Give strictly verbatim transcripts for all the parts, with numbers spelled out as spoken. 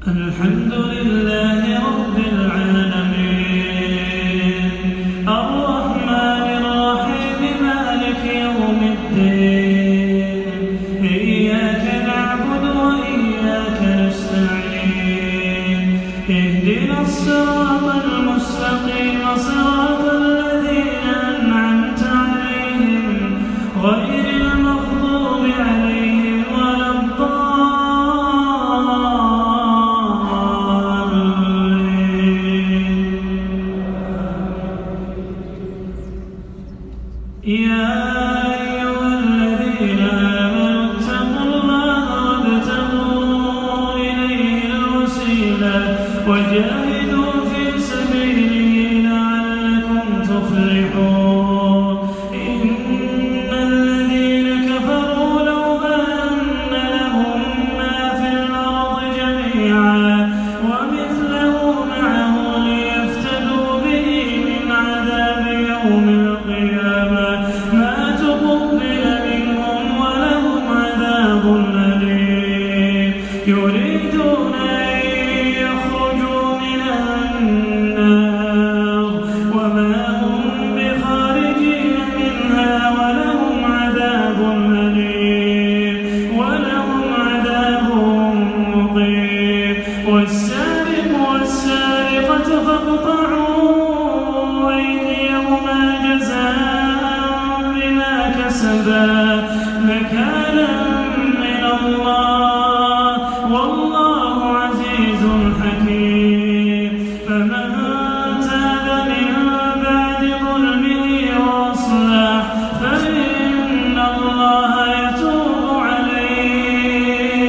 الحمد لله رب العالمين الرحمن الرحيم مالك يوم الدين إياك نعبد وإياك نستعين اهدنا الصراط المستقيم صراط الذين أنعمت عليهم غير المغضوب عليهم ولا الضالين. يا أيها الذين آمنوا اتقوا الله وابتغوا إليه الوسيلة وجاهدوا في سبيله لعلكم تفلحون. إن الذين كفروا لو أن لهم ما في الأرض جميعا ومثله معه ليفتدوا به من عذاب يوم القيامة ما تقبل منهم ولهم عذاب أليم. يريدون أن يخرجوا من النار وما هم بخارجين منها ولهم عذاب أليم ولهم عذاب مقيم. والسارق والسارقة فاقطعوا أيديهما جزاء بما كسبا نكالا من الله والله عزيز حكيم. فمن تاب من بعد ظلمه وأصلح فإن الله يتوب عليه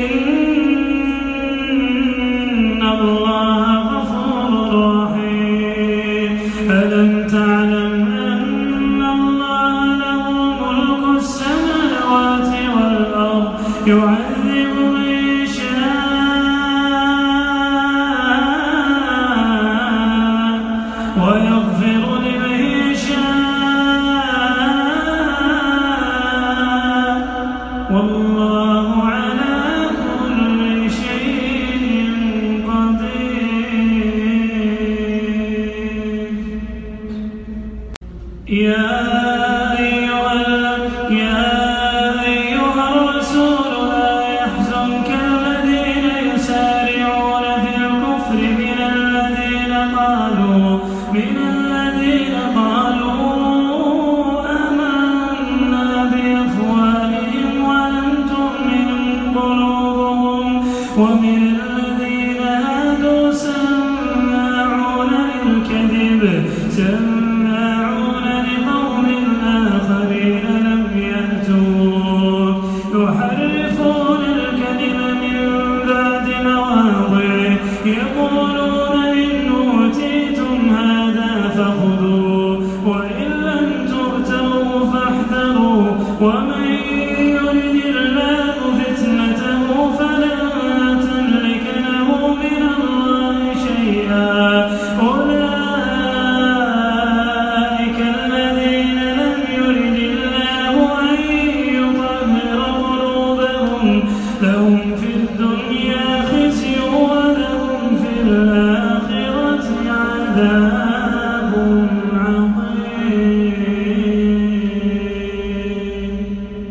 إن الله غفور رحيم. ألم تعلم أن الله له ملك السماوات والأرض يعذب من يشاء ويغفر لمن يشاء والله على كل شيء قدير. يا أيها يا أيها الرسول لا يحزنك الذين يسارعون في الكفر من الذين قالوا من الذين قالوا آمنا بأفواههم ولم تؤمن قلوبهم ومن الذين هادوا سماعون للكذب سماعون لقوم آخرين لم يأتوك يحرفون الكلم من بعد مواضعه يقولون إن أوتيتم هذا فخذوه وإن لم تؤتوه فاحذروا ومن يرد الله فتنته فلن تملك له من الله شيئا. أولئك الذين لم يرد الله أن يطهر قلوبهم لهم في الدنيا خزي ولهم في الآخرة عذاب عظيم.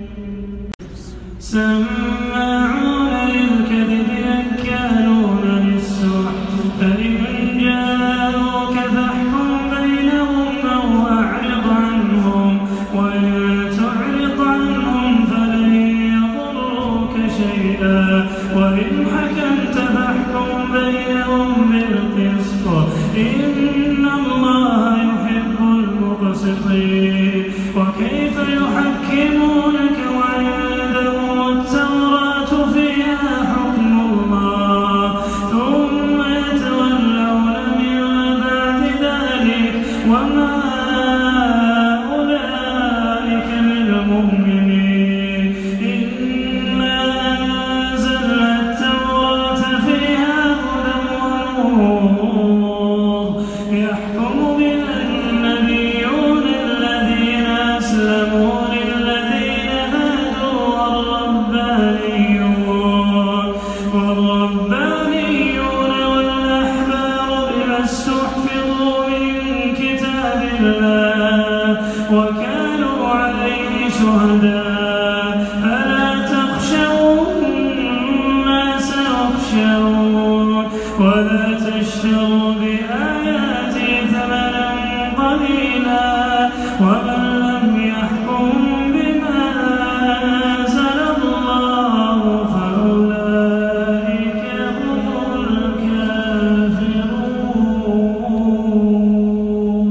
سماعون للكذب أكالون للسحت فإن جاءوك فاحكم بينهم أو أعرض عنهم وإن تعرض عنهم فلن يضروك شيئا وإن حكمت فاحكم بينهم بالقسط إن الله يحب المقسطين. وكيف يحكمونك وعندهم التوراة فيها حكم الله ثم يتولون من بعد ذلك وما أولئك بالمؤمنين. إنا أنزلنا التوراة فيها هدى ونور يحكم بها النبيون الذين أسلموا للذين هادوا والربانيون والربانيون وكانوا عليه شهداء فلا تخشوا الناس واخشون ولا تشتروا بآياتي ثمنا قليلا ومن لم يحكم بما أنزل الله فأولئك هم الكافرون.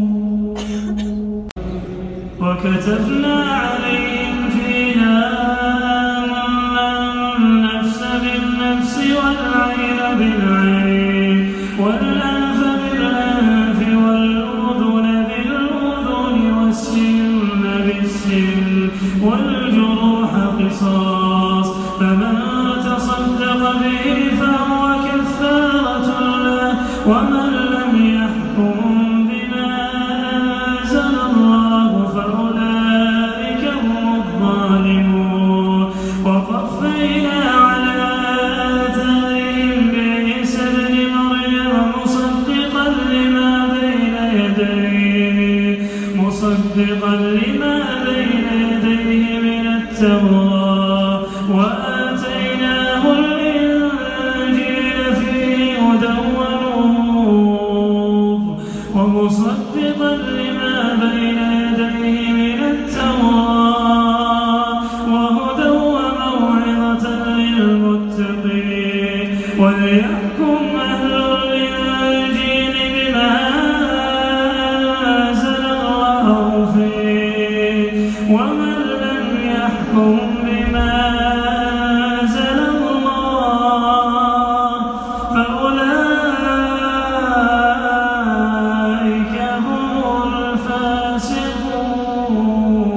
وكتبنا عليهم فيها أن النفس بالنفس والعين بالعين والأنف بالأنف والأذن بالأذن والسن بالسن والجروح قصاص فمن تصدق به فهو كفارة له ومن لم يحكم بما أنزل الله فأولئك هم الظالمون. وقفينا على آثارهم بعيسى ابن مريم مصدقا لما بين يديه مصدقا لما بين يديه من التوراة وآتيناه الإنجيل فيه هدى ونور ومصدقا لما بين يديه من التوراة وهدى وموعظة للمتقين. وليحكم أهل الإنجيل بما أنزل الله فيه ومن لم يحكم بما أنزل الله فأولئك هم الفاسقون.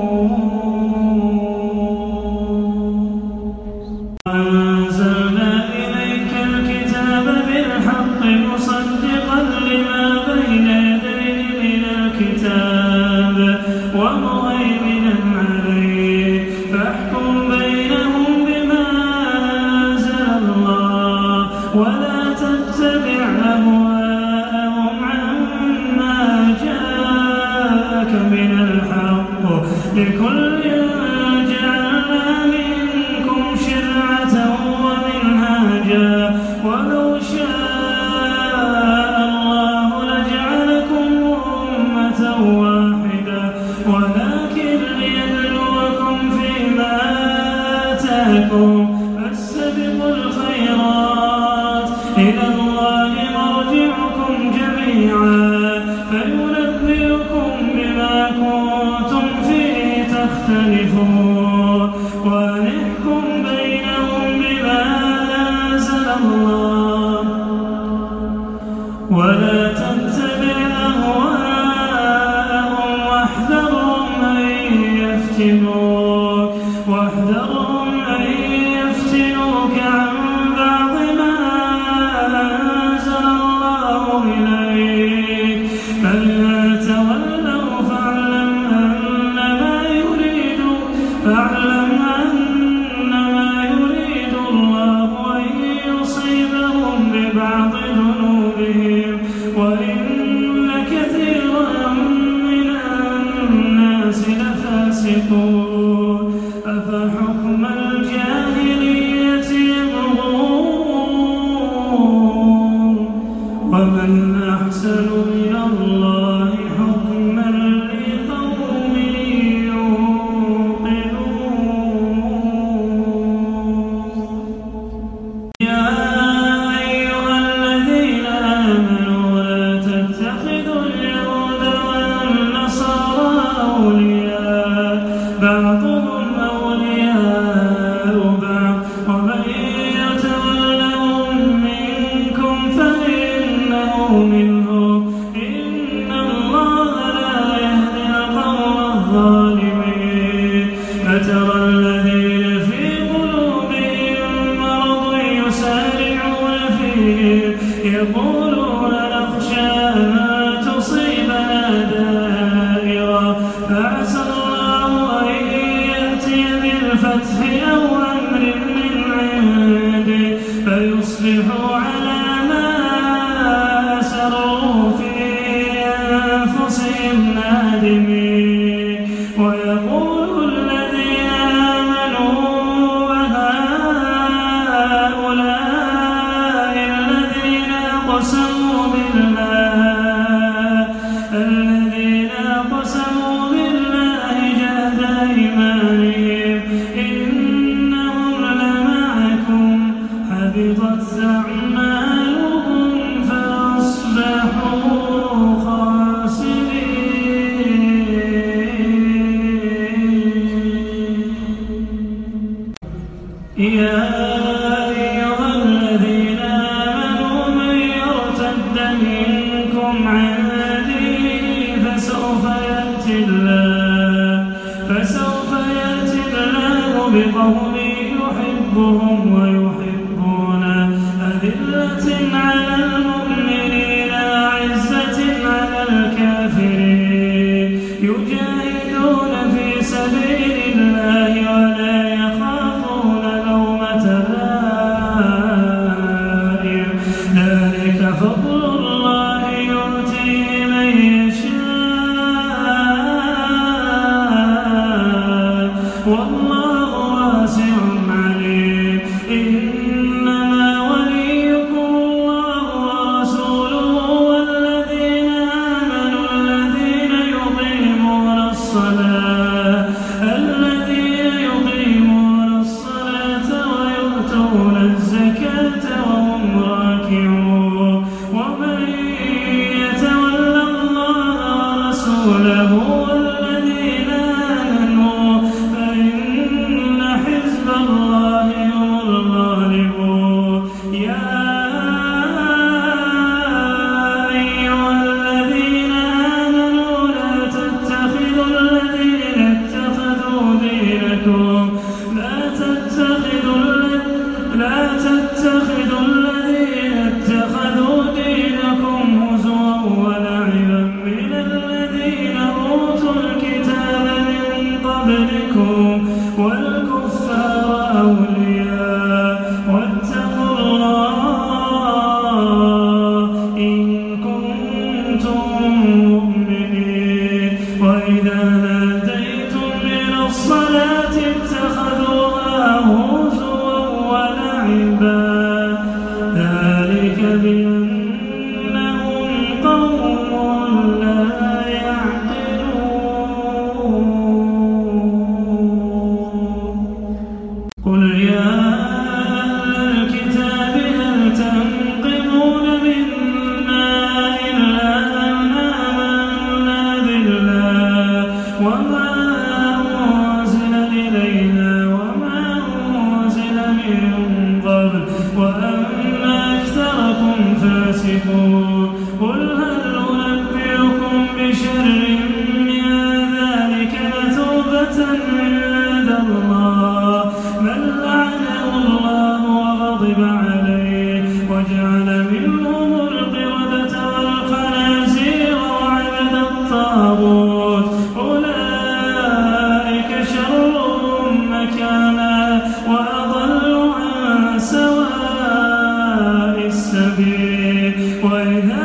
وأنزلنا إليك الكتاب بالحق مصدقا لما بين يديه من الكتاب ومهيمنا عليه فاحكم بينهم بما أنزل الله ولا تتبع أهواءهم عما جاءك من الحق لكل جعلنا منكم شرعة ومنهاجا ولو شاء الله لجعلكم أمة واحدة ولكن ليبلوكم فيما آتاكم فاستبقوا الخيرات إلى الله مرجعكم جميعا فينبئكم بما كنتم فيه تختلفون. ونحكم بينهم بما أنزل الله ولا تتبع أهواءهم واحذرهم أن يفتنوك واحذرهم أن يفتنوك عن بعض ما أنزل الله إليك فإن تولوا فاعلم أنما يريد فاعلم أنما يريد الله أن يصيبهم ببعض ذنوبهم وإن كثيرا من الناس لفاسقون. أفحكم الجاهلية يبغون ومن أحسن من الله حكما لقوم يوقنون. يا أيها الذين آمنوا لا تتخذوا اليهود والنصارى أولياء بعضهم أولياء بعض ومن يتولهم منكم فإنه منهم إن الله لا يهدي القوم الظالمين. فترى الذين في قلوبهم مرض يسارعون فيهم يقولون نخشى أن تصيبنا دائرة فعسى الله أن يأتي بالفتح أو أمر من عنده فيصبحوا على ما أسروا في أنفسهم نادمين. حبطت أعمالهم فأصبحوا خاسرين. يا أيها الذين آمنوا من يرتد منكم عن دينه فسوف يأتي الله فسوف يأتي الله بقوم يحبهم ويحبونه أذلة على المؤمنين أعزة على الكافرين يجاهدون في سبيل الله ولا يخافون لومة لائم ذلك فضل الله يؤتيه من يشاء والله واسع عليم. إنما وليكم الله ورسوله والذين آمنوا الذين يقيمون الصلاة الذين يقيمون الصلاة ويؤتون الزكاة وهم راكعون ومن يتولى الله ورسوله والذين آمنوا فإن حزب الله هم الغالبون. يا أيها الذين آمنوا لا تتخذوا الذين اتخذوا دينكم لا تتخذوا لا تتخذوا الذين اتخذوا دينكم هزوا ولعبا من الذين أوتوا الكتاب من قبلكم والكفار أولياء واتقوا الله إن كنتم مؤمنين. وإذا ناديتم إلى الصلاة اتخذوها هزوا ولعبا ذلك بأنهم قوم لا يعقلون. قل يا أهل الكتاب هل تنقمون منا إلا أن آمنا بالله وما أنزل إلينا وما أنزل من قبل وأن أكثركم فاسقون. قل هل أنبئكم بشر من ذلك مثوبة عند الله من لعنه الله وغضب عليه وجعل منهم القردة والخنازير وعبد الطاغوت أولئك شر مكانا وأضل عن سواء السبيل. وإذا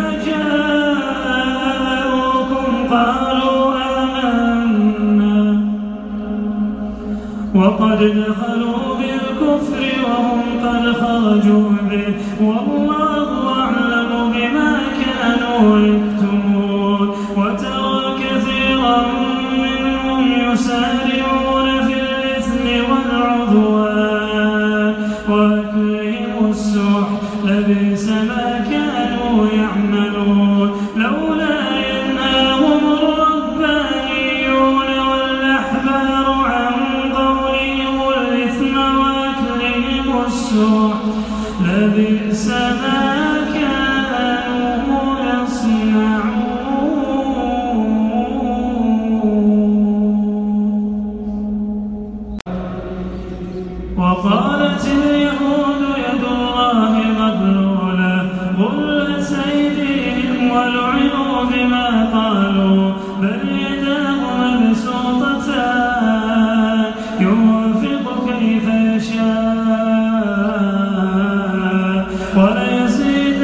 جاءوكم قالوا آمنا وقد دخلوا بالكفر وهم قد خرجوا به والله أعلم بما كانوا يكتمون. وترى كثيرا منهم يسارعون في الإثم والعدوان وأكلهم السحت لبئس ما كانوا يعملون. لولا ينهاهم الربانيون والأحبار عن قولهم الإثم وأكلهم السحت لبئس ما كانوا يصنعون. وقالت اليهود يد الله مغلولة غلت أيديهم ولعنوا بما قالوا بل يداه مبسوطتان ينفق كيف يشاء وليزيدن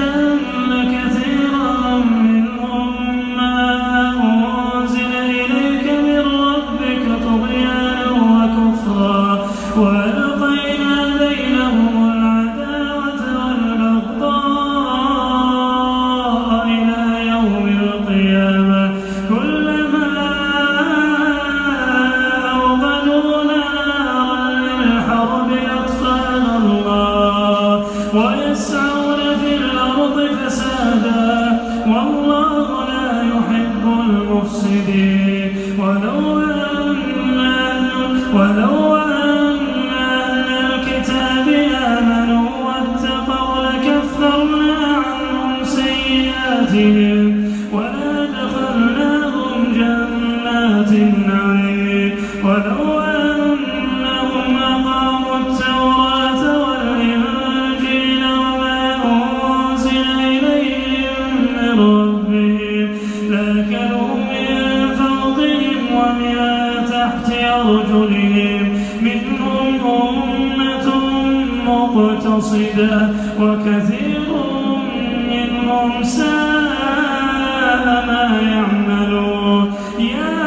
ويسعون في الأرض فسادا والله لا يحب المفسدين. ولو أن ولو أن أهل الكتاب آمنوا واتقوا لكفرنا عنهم سيئاتهم ولأدخلناهم جنات النعيم. ولو أنهم أقاموا التوراة والإنجيل وما أنزل إليهم من ربهم لأكلوا من فوقهم ومن تحت أرجلهم منهم أمة مقتصدة وكثير منهم ساء ما يعملون. يا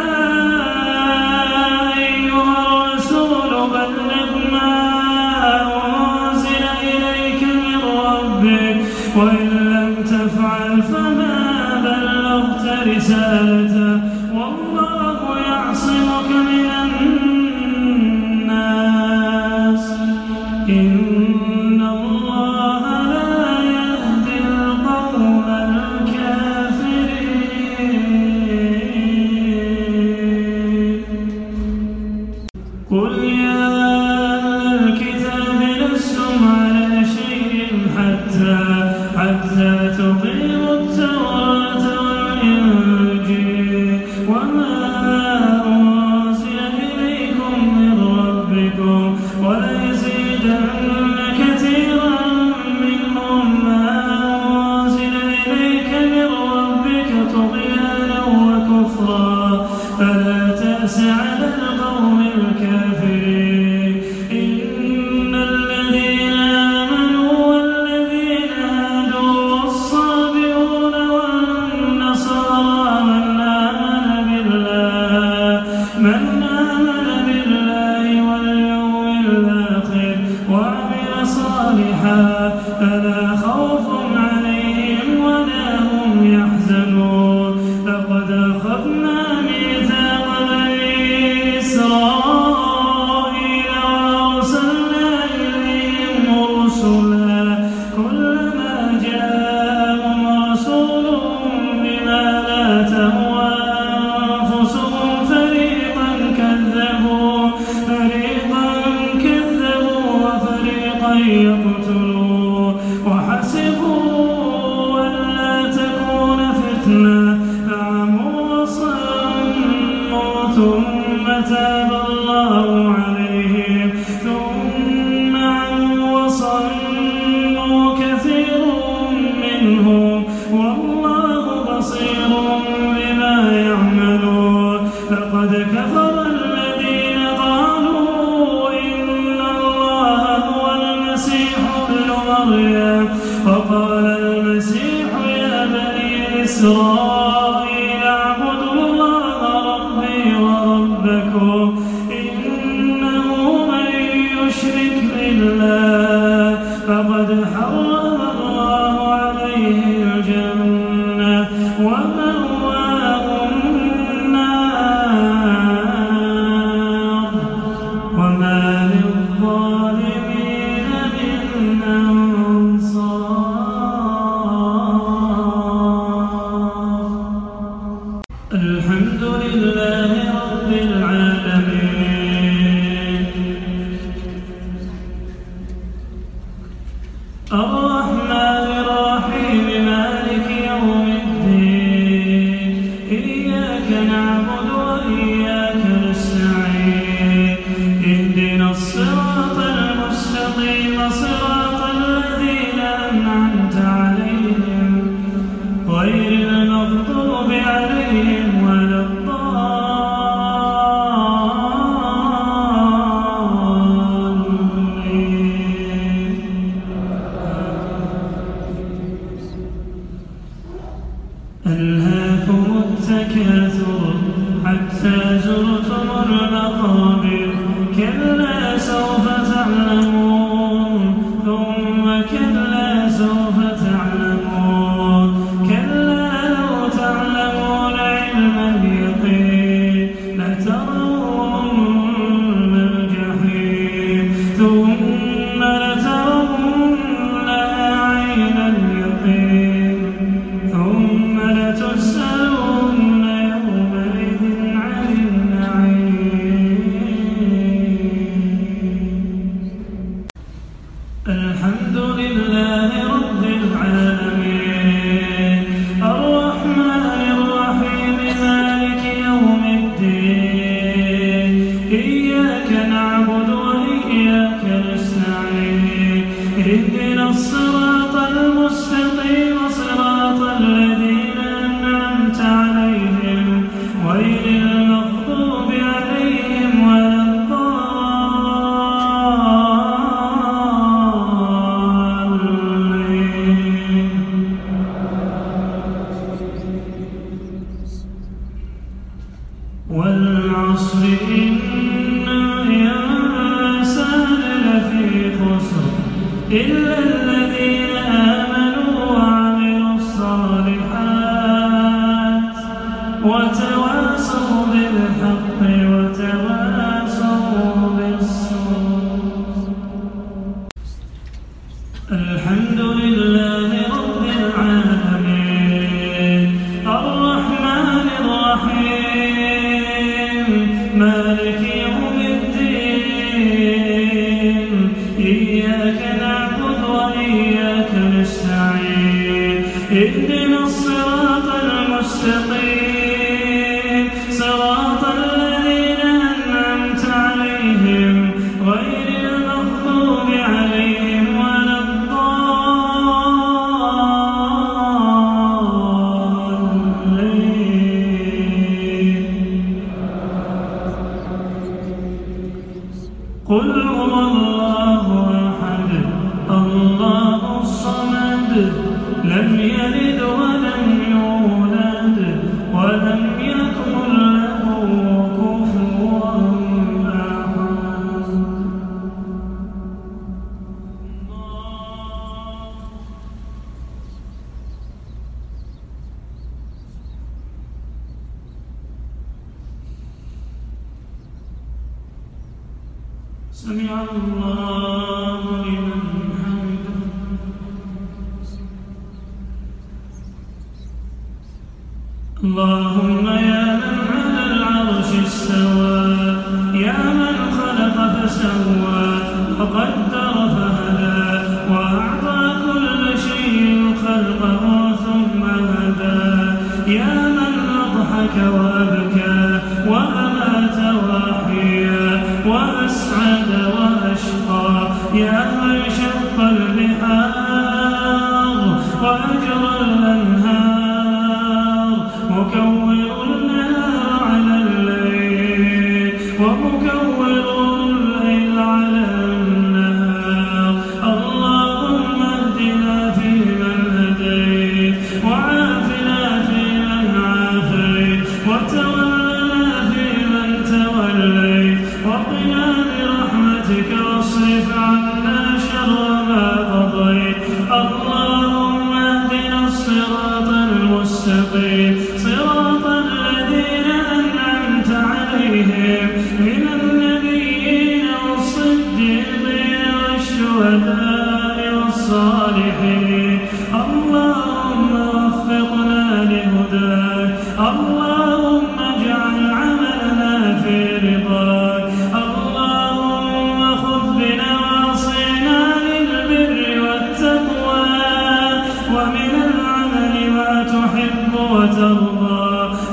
أيها الرسول بلغ ما أنزل إليك من ربك وإن لم تفعل فما بلغت رسالته والله يعصمك من الناس إن الله لا يهدي القوم الكافرين. قل يا أهل الكتاب لستم على شيء حتى حتى تقيموا التوراة والإنجيل وما أنزل إليكم من ربكم وليزيدن كثيرا منهم ما أنزل إليك من ربك طغيانا وكفرا فلا تأس على القوم الكافرين. إن الذين آمنوا والذين هادوا والصابئون والنصارى من آمن بالله من آمن بالله واليوم الآخر وعمل صالحا فلا خوف عليهم ولا هم يحزنون. لقد أخذنا ميثاق بني إسرائيل وأرسلنا إليهم رسلا كلما جاءهم رسول بما لا تهوى أنفسهم فريقا كذبوا فريقا كذبوا وفريقا يقتلون وحسبوا ألا تكون فتنة فعموا وصموا ثم تاب الله عليهم ثم عموا وصموا كثير منهم والله بصير بما يعملون. لقد كفر الذين قالوا إن الله هو المسيح ابن مريم وقال المسيح يا بني إسرائيل اعبدوا الله ربي وربكم إنه من يشرك بالله فقد حرم الله عليه الجنة ومأواه النار وما للظالمين من أنصار. الحمد لله رب العالمين الرحمن الرحيم مالك يوم الدين إياك نعبد وإياك نستعين اهدنا الصراط المستقيم صراط الذين أنعمت عليهم غير المغضوب عليهم ولا الضالين. ألهاكم التكاثر حتى زرتم المقابر كلا سوف تعلمون ثم كلا سوف تعلمون كلا لو تعلمون علم اليقين لترون الجحيم ثم لترونها اهدنا الصراط المستقيم صراط الذين أنعمت عليهم غير المغضوب عليهم ولا الضالين. قل هو الله أحد الله الصمد لم يلد ولم يولد ولم يكن له كفوا أحد. سمع الله لمن حمده. اللهم يا من على العرش استوى يا من خلق فسوى وقدر فهدى وأعطى كل شيء خلقه ثم هدى يا من أضحك وأبكى وأمات وأحيا وأسعد وأشقى يا من شق البحار وأجرى الأنهار مكور النهار على الليل ومكور الليل على النهار. اللهم اهدنا فيمن هديت وعافنا فيمن عافيت وتولنا فيمن توليت وقنا برحمتك واصرف عنا شر ما قضيت. اللهم اهدنا الصراط المستقيم صراط الذين أنعمت عليهم من النبيين والصديقين والشهداء والصالحين. اللهم وفقنا لهداك اللهم اجعل عملنا في رضاك. اللهم خذ بنواصينا للبر والتقوى ومن العمل ما تحب وترضى.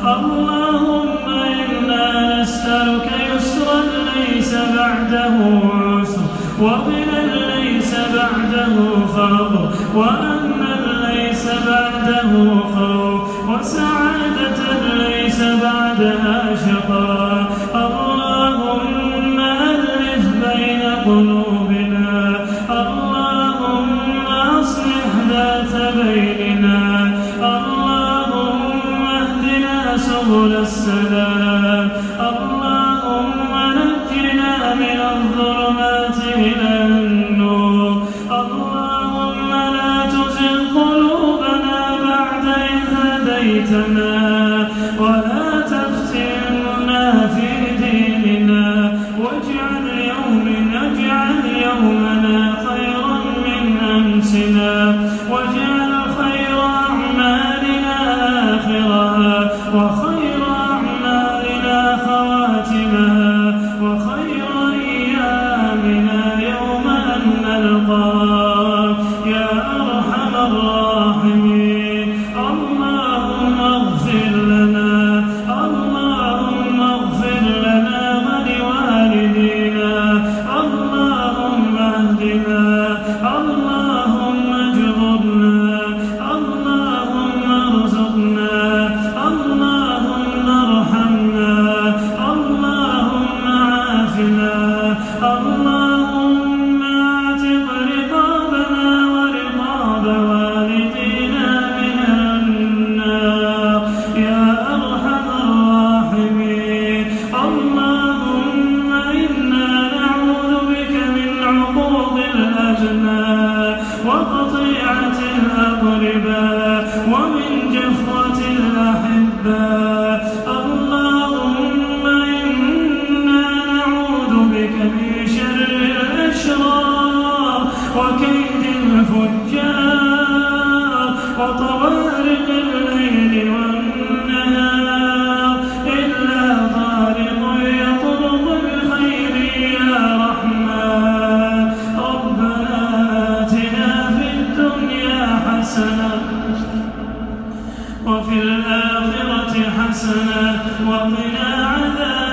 اللهم إنا نسألك يسرا ليس بعده عسر وغنى ليس بعده فقر وأمنا ليس بعده خوف وسعادة ليس بعدها شقاء. اللهم ألف بين قلوبنا. اللهم أصلح ذات بيننا. اللهم اهدنا سبل السلام. اللهم نجنا من الظلمات إلى النور. اللهم لا تزغ قلوبنا بعد إذ هديتنا ولا تفتنا في ديننا واجعل يومنا اجعل يومنا خيرا من أمسنا واجعل خير أعمالنا آخرها وخير أعمالنا خواتمها وخير أيامنا يوم أن نلقاك يا أرحم الراحمين. اللهم اغفر لنا. اللهم اغفر لنا ولوالدينا. اللهم اهدنا. اللهم اجبرنا. اللهم ارزقنا. اللهم ارحمنا. اللهم عافنا. اللهم اعتق رقابنا ورقاب والدينا حسنة وفي الآخرة حسنة وقنا عذاب